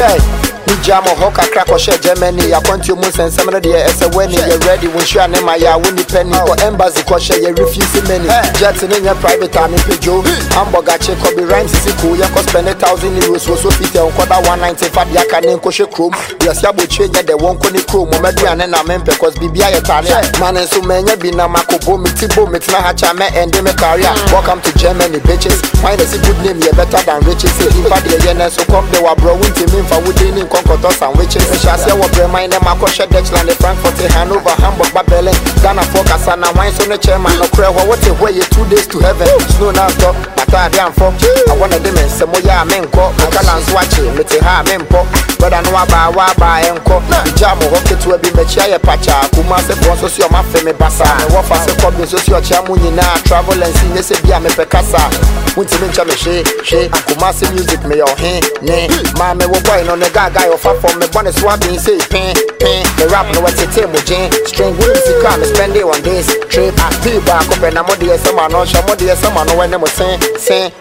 Jam or Hoka crack or share Germany. I want you most and some of the as a wedding. You're ready when you are name my winning penny or embassy kosher. You're refusing many jets in your private time in Peugeot. Hamburger check or be rhymes is cool. You cost spend €1,000 so fit on quarter 195 yakan in kosher chrome. Yes, you will change the one conic chrome. Momedian and I'm because BBI Italian man and so many be na Makobo, Mitibo, Mitna Hachame and Deme career. Welcome to Germany, bitches. Mine is a good name, you're better than riches. In fact, so come they were bro winter mean for within Concotos and witches. Shassia will bring my name, Makosha Dexland, Frankfurt, Hanover, Hamburg, Babylon, Ghana, Focus, and I wine on the chairman. No prayer, what's a way 2 days to heaven? Snow now, talk, Matadian folk. I want a demon, Samoya, Menko, Macalan's watching, Mitiha, Mempo, but I know about Waba and Co. Jamo, okay, to be Mechia Pacha, Kumase, Fonso, my family Bassa, and what was a problem, Socio Chamunina, travel and see this Biame Pecasa. Winter Meche, Kumasi music, may your hand, nay, Mamma, we're going on the guy of from the bonnet swabbing, say, pen, the rap, no what's a table, Jane, string, music, come spend it on this trip. I feel back up and I'm on the summer, no, Shamodia, summer, no one, saying,